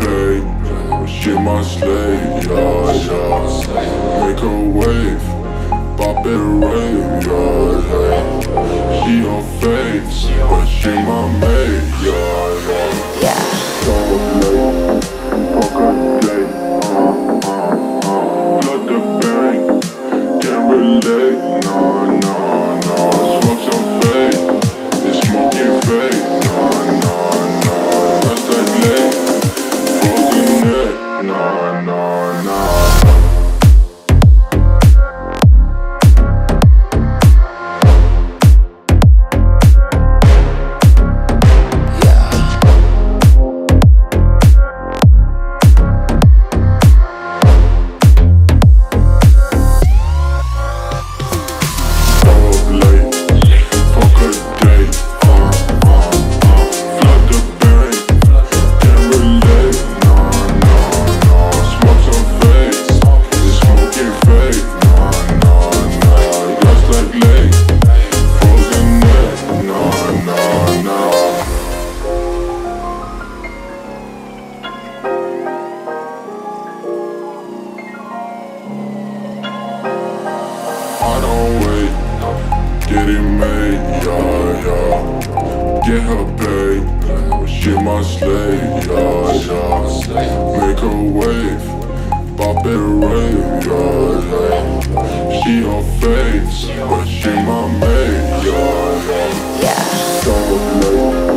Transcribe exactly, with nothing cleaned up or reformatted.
babe, she my slave, yeah, yeah. Make her wave, pop it a rave, yeah, yeah. She on face, but she my mate, yeah, yeah. So late, fuck her day, uh, uh, uh. Flood the bank, can't relate, no, no, no. Smoke some fake, it's smoking fake, no, no, no. Just like late, frozen neck, no, no, no. I don't wait, get it made, yeah, yeah. Get her paid, she my slave, yeah, yeah. Make her wave, pop it a rave, yeah, yeah. She on face, but she my mate, yeah, yeah. So late.